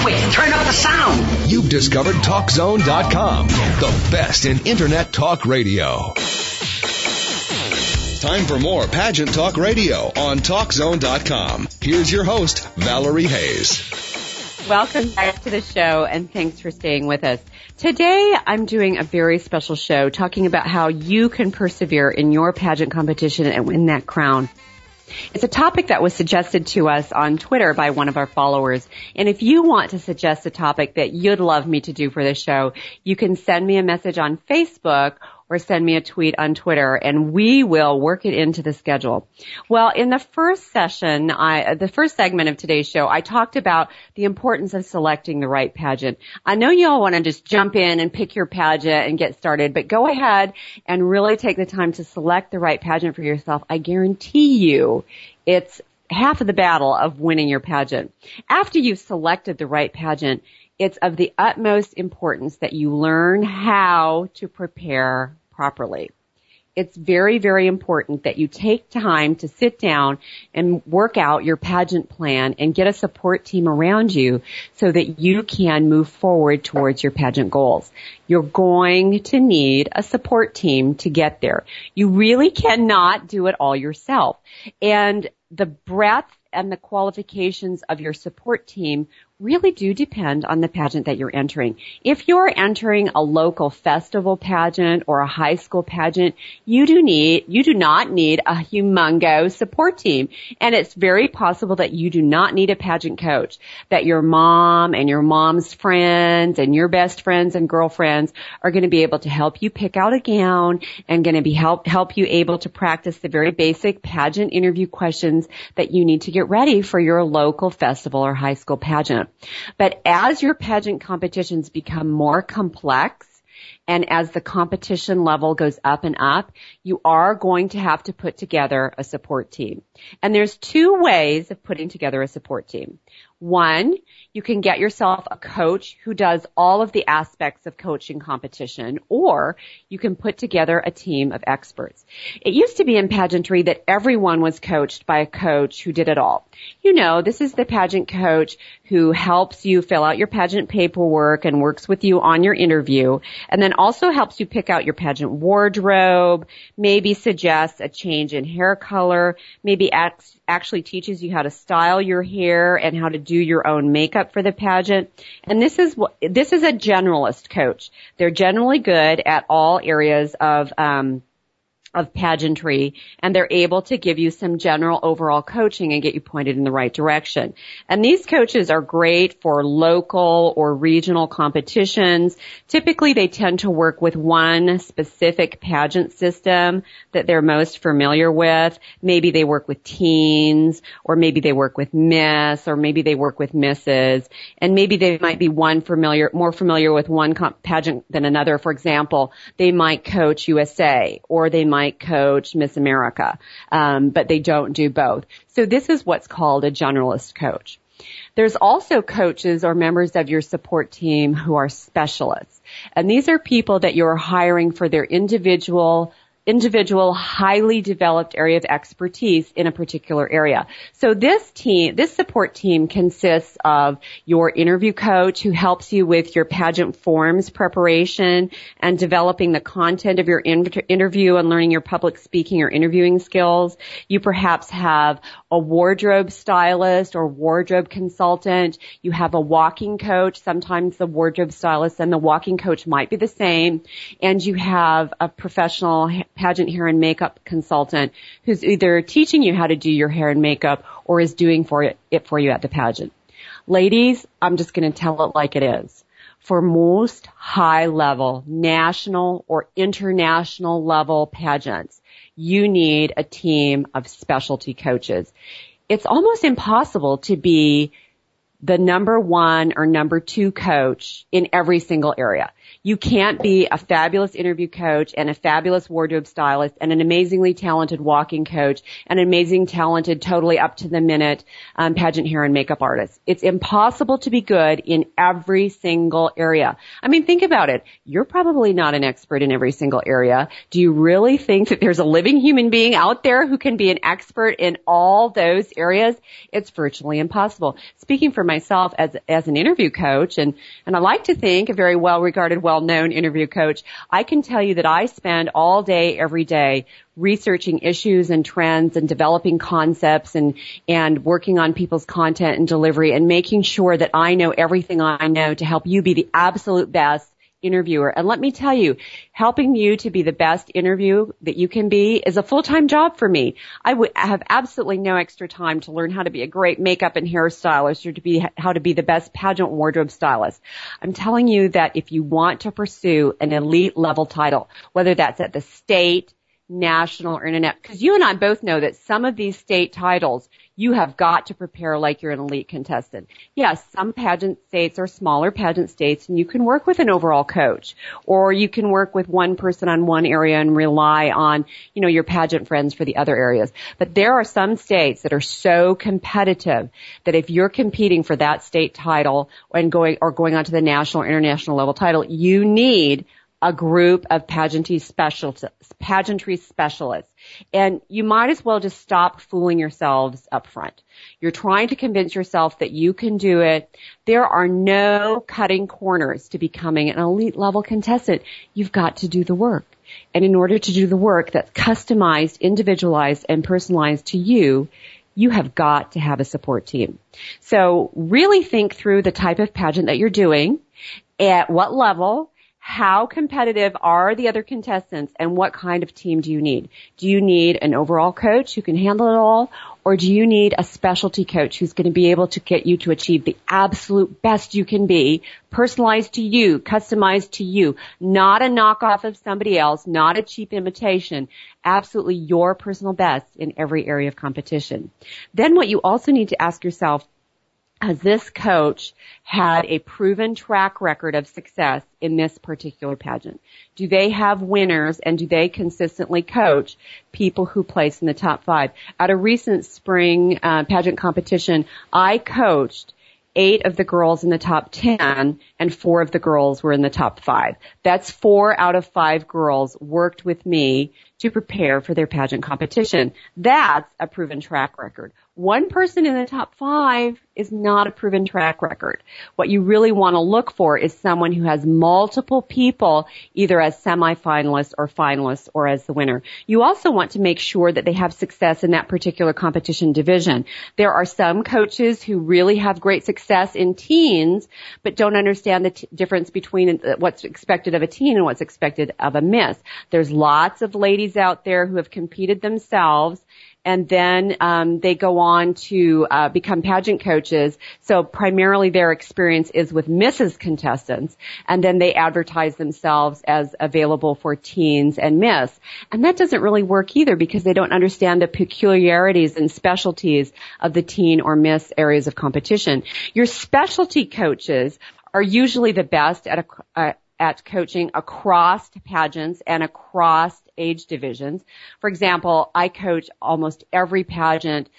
it. Turn up the sound. You've discovered TalkZone.com, the best in Internet talk radio. Time for more Pageant Talk Radio on TalkZone.com. Here's your host, Valerie Hayes. Welcome back to the show, and thanks for staying with us. Today, I'm doing a very special show talking about how you can persevere in your pageant competition and win that crown. It's a topic that was suggested to us on Twitter by one of our followers. And if you want to suggest a topic that you'd love me to do for this show, you can send me a message on Facebook or send me a tweet on Twitter, and we will work it into the schedule. Well, in the first session, the first segment of today's show, I talked about the importance of selecting the right pageant. I know you all want to just jump in and pick your pageant and get started, but go ahead and really take the time to select the right pageant for yourself. I guarantee you it's half of the battle of winning your pageant. After you've selected the right pageant, it's of the utmost importance that you learn how to prepare properly. It's very, very important that you take time to sit down and work out your pageant plan and get a support team around you so that you can move forward towards your pageant goals. You're going to need a support team to get there. You really cannot do it all yourself. And the breadth and the qualifications of your support team really do depend on the pageant that you're entering. If you're entering a local festival pageant or a high school pageant, you do not need a humongous support team. And it's very possible that you do not need a pageant coach, that your mom and your mom's friends and your best friends and girlfriends are going to be able to help you pick out a gown and going to be help you able to practice the very basic pageant interview questions that you need to get ready for your local festival or high school pageant. But as your pageant competitions become more complex, and as the competition level goes up and up, you are going to have to put together a support team. And there's two ways of putting together a support team. One, you can get yourself a coach who does all of the aspects of coaching competition, or you can put together a team of experts. It used to be in pageantry that everyone was coached by a coach who did it all. You know, this is the pageant coach who helps you fill out your pageant paperwork and works with you on your interview, and then also helps you pick out your pageant wardrobe, maybe suggests a change in hair color, maybe actually teaches you how to style your hair and how to do your own makeup for the pageant. And this is a generalist coach. They're generally good at all areas of pageantry, and they're able to give you some general overall coaching and get you pointed in the right direction. And these coaches are great for local or regional competitions. Typically, they tend to work with one specific pageant system that they're most familiar with. Maybe they work with teens, or maybe they work with Miss, or maybe they work with Misses, and maybe they might be more familiar with one pageant than another. For example, they might coach USA, or they might coach Miss America, but they don't do both. So this is what's called a generalist coach. There's also coaches or members of your support team who are specialists. And these are people that you're hiring for their individual, highly developed area of expertise in a particular area. So this support team consists of your interview coach who helps you with your pageant forms preparation and developing the content of your interview and learning your public speaking or interviewing skills. You perhaps have a wardrobe stylist or wardrobe consultant. You have a walking coach. Sometimes the wardrobe stylist and the walking coach might be the same. And you have a professional pageant hair and makeup consultant who's either teaching you how to do your hair and makeup or is doing it for you at the pageant. Ladies, I'm just going to tell it like it is. For most high-level, national or international level pageants, you need a team of specialty coaches. It's almost impossible to be the number one or number two coach in every single area. You can't be a fabulous interview coach and a fabulous wardrobe stylist and an amazingly talented walking coach and an amazing talented, totally up to the minute pageant hair and makeup artist. It's impossible to be good in every single area. I mean, think about it. You're probably not an expert in every single area. Do you really think that there's a living human being out there who can be an expert in all those areas? It's virtually impossible. Speaking for myself as an interview coach, and I like to think a very well-regarded, well-known interview coach, I can tell you that I spend all day, every day, researching issues and trends and developing concepts and working on people's content and delivery and making sure that I know everything I know to help you be the absolute best interviewer. And let me tell you, helping you to be the best interview that you can be is a full-time job for me. I have absolutely no extra time to learn how to be a great makeup and hairstylist or how to be the best pageant wardrobe stylist. I'm telling you that if you want to pursue an elite level title, whether that's at the state, national, or internet, because you and I both know that some of these state titles, you have got to prepare like you're an elite contestant. Yes, some pageant states are smaller pageant states, and you can work with an overall coach, or you can work with one person on one area and rely on, your pageant friends for the other areas. But there are some states that are so competitive that if you're competing for that state title and going on to the national or international level title, you need a group of pageantry specialists. And you might as well just stop fooling yourselves up front. You're trying to convince yourself that you can do it. There are no cutting corners to becoming an elite level contestant. You've got to do the work. And in order to do the work that's customized, individualized, and personalized to you, you have got to have a support team. So really think through the type of pageant that you're doing, at what level, how competitive are the other contestants, and what kind of team do you need? Do you need an overall coach who can handle it all, or do you need a specialty coach who's going to be able to get you to achieve the absolute best you can be, personalized to you, customized to you, not a knockoff of somebody else, not a cheap imitation, absolutely your personal best in every area of competition? Then what you also need to ask yourself, has this coach had a proven track record of success in this particular pageant? Do they have winners, and do they consistently coach people who place in the top 5? At a recent spring pageant competition, I coached 8 of the girls in the top 10, and 4 of the girls were in the top 5. That's 4 out of 5 girls worked with me to prepare for their pageant competition. That's a proven track record. One person in the top 5 is not a proven track record. What you really want to look for is someone who has multiple people, either as semifinalists or finalists or as the winner. You also want to make sure that they have success in that particular competition division. There are some coaches who really have great success in teens, but don't understand the difference between what's expected of a teen and what's expected of a miss. There's lots of ladies out there who have competed themselves, and then they go on to become pageant coaches. So primarily their experience is with Mrs. contestants, and then they advertise themselves as available for teens and Miss. And that doesn't really work either, because they don't understand the peculiarities and specialties of the teen or Miss areas of competition. Your specialty coaches are usually the best at coaching across pageants and across age divisions. For example, I coach almost every pageant,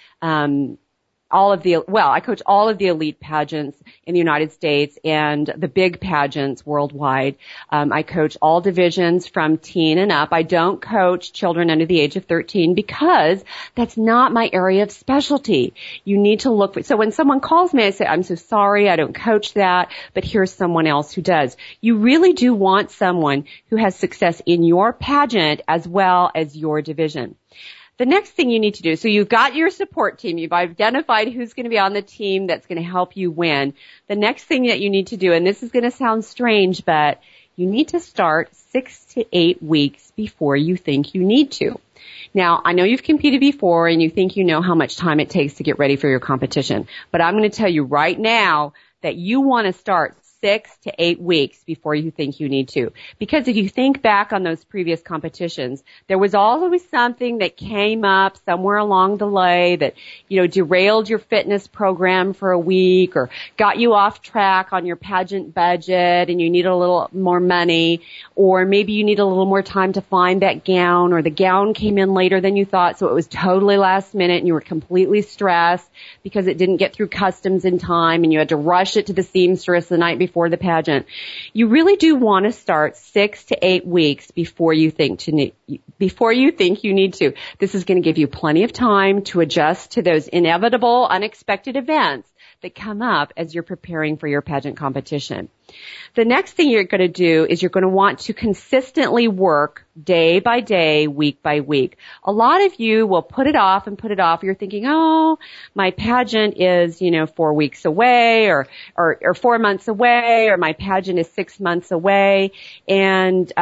I coach all of the elite pageants in the United States and the big pageants worldwide. I coach all divisions from teen and up. I don't coach children under the age of 13 because that's not my area of specialty. You need to look for, so when someone calls me, I say, I'm so sorry, I don't coach that, but here's someone else who does. You really do want someone who has success in your pageant as well as your division. The next thing you need to do, so you've got your support team, you've identified who's going to be on the team that's going to help you win. The next thing that you need to do, and this is going to sound strange, but you need to start 6 to 8 weeks before you think you need to. Now, I know you've competed before and you think you know how much time it takes to get ready for your competition, but I'm going to tell you right now that you want to start 6 to 8 weeks before you think you need to. Because if you think back on those previous competitions, there was always something that came up somewhere along the way that, derailed your fitness program for a week or got you off track on your pageant budget and you need a little more money, or maybe you need a little more time to find that gown, or the gown came in later than you thought, so it was totally last minute and you were completely stressed because it didn't get through customs in time and you had to rush it to the seamstress the night before the pageant. You really do want to start 6 to 8 weeks before you think you need to. This is going to give you plenty of time to adjust to those inevitable, unexpected events that come up as you're preparing for your pageant competition. The next thing you're going to do is you're going to want to consistently work day by day, week by week. A lot of you will put it off and put it off. You're thinking, oh, my pageant is, 4 weeks away or 4 months away, or my pageant is 6 months away. And,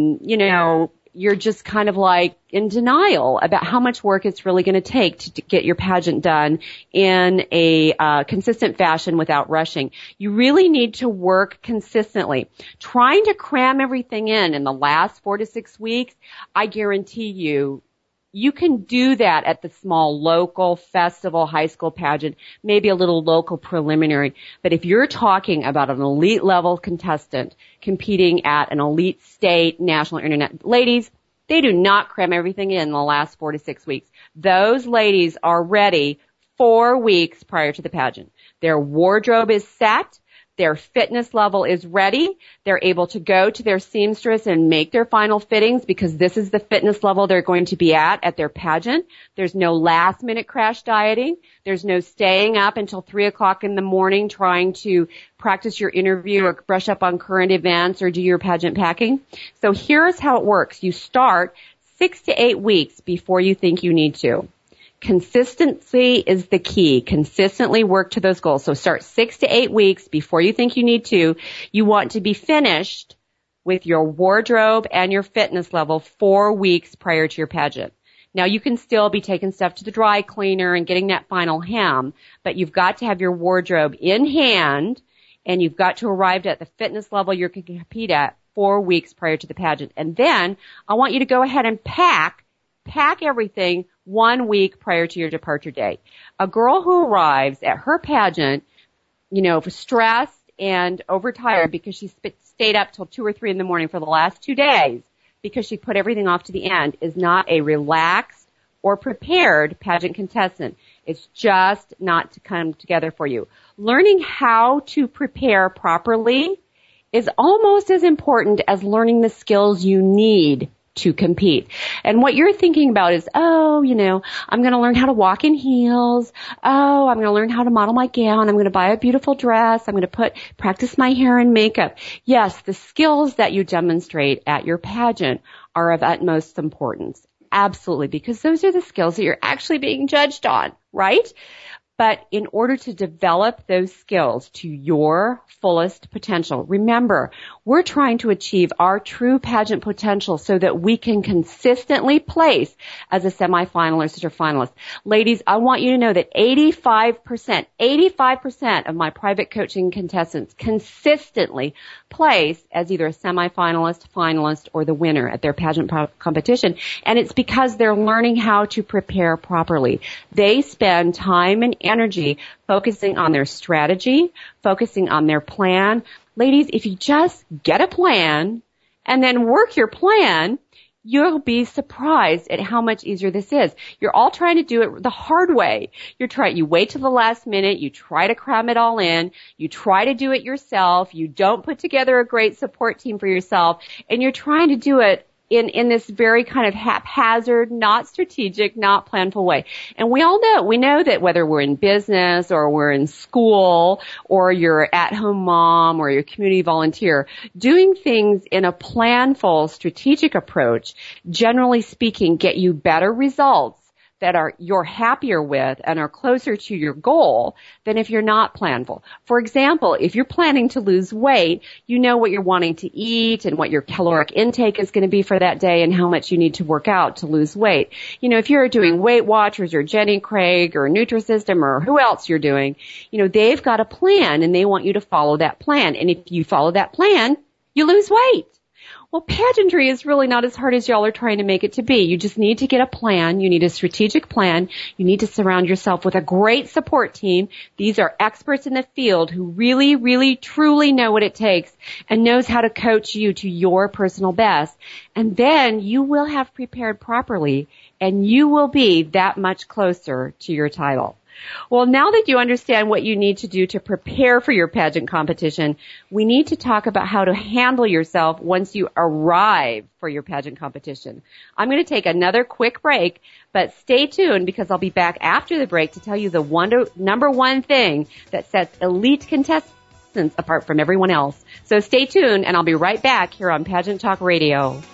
you're just kind of like in denial about how much work it's really going to take to get your pageant done in a consistent fashion without rushing. You really need to work consistently. Trying to cram everything in the last 4 to 6 weeks, I guarantee you can do that at the small local festival, high school pageant, maybe a little local preliminary. But if you're talking about an elite level contestant competing at an elite state, national, internet, ladies, they do not cram everything in the last 4 to 6 weeks. Those ladies are ready 4 weeks prior to the pageant. Their wardrobe is set. Their fitness level is ready. They're able to go to their seamstress and make their final fittings because this is the fitness level they're going to be at their pageant. There's no last minute crash dieting. There's no staying up until 3 o'clock in the morning trying to practice your interview or brush up on current events or do your pageant packing. So here's how it works. You start 6 to 8 weeks before you think you need to. Consistency is the key. Consistently work to those goals. So start 6 to 8 weeks before you think you need to. You want to be finished with your wardrobe and your fitness level 4 weeks prior to your pageant. Now you can still be taking stuff to the dry cleaner and getting that final hem, but you've got to have your wardrobe in hand and you've got to arrive at the fitness level you can compete at 4 weeks prior to the pageant. And then I want you to go ahead and pack everything 1 week prior to your departure date. A girl who arrives at her pageant, stressed and overtired because she stayed up till 2 or 3 in the morning for the last 2 days because she put everything off to the end is not a relaxed or prepared pageant contestant. It's just not to come together for you. Learning how to prepare properly is almost as important as learning the skills you need to compete. And what you're thinking about is, I'm going to learn how to walk in heels. Oh, I'm going to learn how to model my gown. I'm going to buy a beautiful dress. I'm going to practice my hair and makeup. Yes, the skills that you demonstrate at your pageant are of utmost importance. Absolutely, because those are the skills that you're actually being judged on, right? But in order to develop those skills to your fullest potential, remember, we're trying to achieve our true pageant potential so that we can consistently place as a semifinalist or finalist. Ladies, I want you to know that 85% of my private coaching contestants consistently place as either a semifinalist, finalist, or the winner at their pageant competition. And it's because they're learning how to prepare properly. They spend time and energy focusing on their strategy, focusing on their plan. Ladies, if you just get a plan and then work your plan, you'll be surprised at how much easier this is. You're all trying to do it the hard way. You wait till the last minute, you try to cram it all in, you try to do it yourself, you don't put together a great support team for yourself, and you're trying to do it in this very kind of haphazard, not strategic, not planful way. And we know that whether we're in business or we're in school or you're at-home mom or you're a community volunteer, doing things in a planful, strategic approach, generally speaking, get you better results that you're happier with and are closer to your goal than if you're not planful. For example, if you're planning to lose weight, you know what you're wanting to eat and what your caloric intake is going to be for that day and how much you need to work out to lose weight. If you're doing Weight Watchers or Jenny Craig or Nutrisystem or who else you're doing, they've got a plan and they want you to follow that plan. And if you follow that plan, you lose weight. Well, pageantry is really not as hard as y'all are trying to make it to be. You just need to get a plan. You need a strategic plan. You need to surround yourself with a great support team. These are experts in the field who really, really, truly know what it takes and knows how to coach you to your personal best. And then you will have prepared properly and you will be that much closer to your title. Well, now that you understand what you need to do to prepare for your pageant competition, we need to talk about how to handle yourself once you arrive for your pageant competition. I'm going to take another quick break, but stay tuned because I'll be back after the break to tell you the number one thing that sets elite contestants apart from everyone else. So stay tuned, and I'll be right back here on Pageant Talk Radio.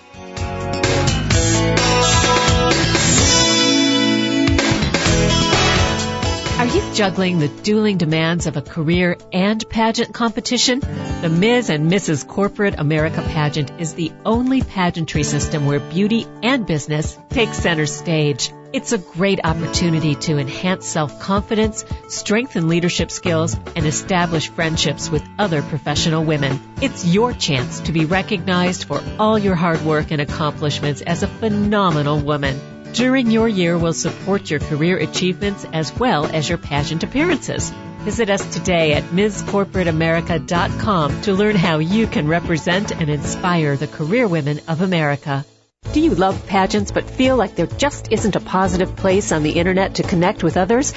Are you juggling the dueling demands of a career and pageant competition? The Ms. and Mrs. Corporate America pageant is the only pageantry system where beauty and business take center stage. It's a great opportunity to enhance self-confidence, strengthen leadership skills, and establish friendships with other professional women. It's your chance to be recognized for all your hard work and accomplishments as a phenomenal woman. During your year, we'll support your career achievements as well as your pageant appearances. Visit us today at MsCorporateAmerica.com to learn how you can represent and inspire the career women of America. Do you love pageants but feel like there just isn't a positive place on the internet to connect with others?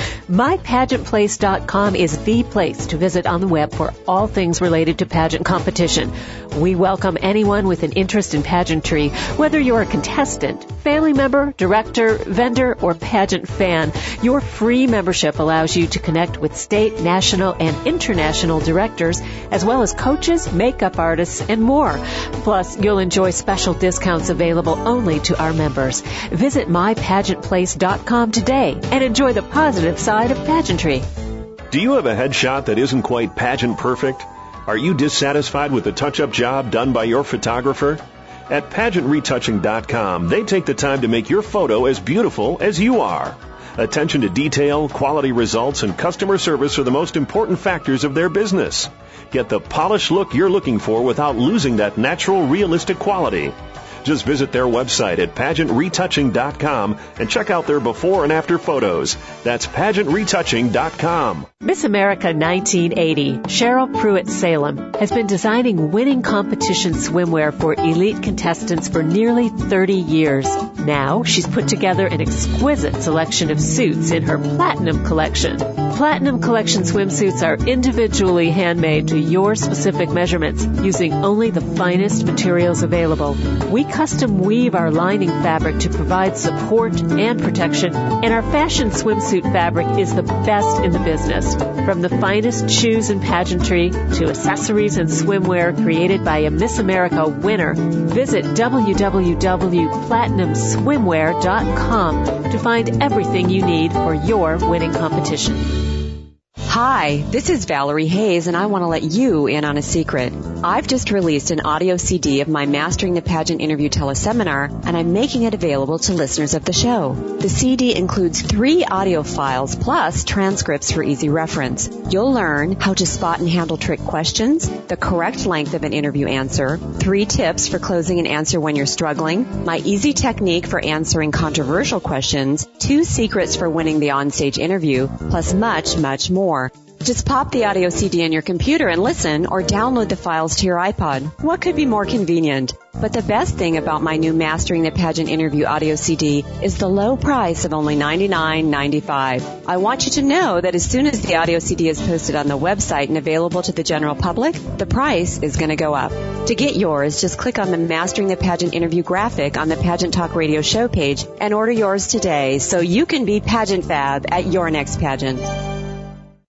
MyPageantPlace.com is the place to visit on the web for all things related to pageant competition. We welcome anyone with an interest in pageantry, whether you're a contestant, family member, director, vendor, or pageant fan. Your free membership allows you to connect with state, national, and international directors, as well as coaches, makeup artists, and more. Plus, you'll enjoy special discounts available only to our members. Visit MyPageantPlace.com today and enjoy the positive side of pageantry. Do you have a headshot that isn't quite pageant perfect? Are you dissatisfied with the touch-up job done by your photographer? At PageantRetouching.com, they take the time to make your photo as beautiful as you are. Attention to detail, quality results, and customer service are the most important factors of their business. Get the polished look you're looking for without losing that natural, realistic quality. Just visit their website at PageantRetouching.com and check out their before and after photos. That's PageantRetouching.com. Miss America 1980, Cheryl Pruitt Salem, has been designing winning competition swimwear for elite contestants for nearly 30 years. Now, she's put together an exquisite selection of suits in her Platinum Collection. Platinum Collection swimsuits are individually handmade to your specific measurements using only the finest materials available. We custom weave our lining fabric to provide support and protection, and our fashion swimsuit fabric is the best in the business. From the finest shoes and pageantry to accessories and swimwear created by a Miss America winner, visit www.platinumswimwear.com to find everything you need for your winning competition. Hi, this is Valerie Hayes, and I want to let you in on a secret. I've just released an audio CD of my Mastering the Pageant Interview teleseminar, and I'm making it available to listeners of the show. The CD includes 3 audio files plus transcripts for easy reference. You'll learn how to spot and handle trick questions, the correct length of an interview answer, 3 tips for closing an answer when you're struggling, my easy technique for answering controversial questions, 2 secrets for winning the onstage interview, plus much, much more. Just pop the audio CD in your computer and listen, or download the files to your iPod. What could be more convenient? But the best thing about my new Mastering the Pageant Interview audio CD is the low price of only $99.95. I want you to know that as soon as the audio CD is posted on the website and available to the general public, the price is going to go up. To get yours, just click on the Mastering the Pageant Interview graphic on the Pageant Talk Radio show page and order yours today so you can be pageant fab at your next pageant.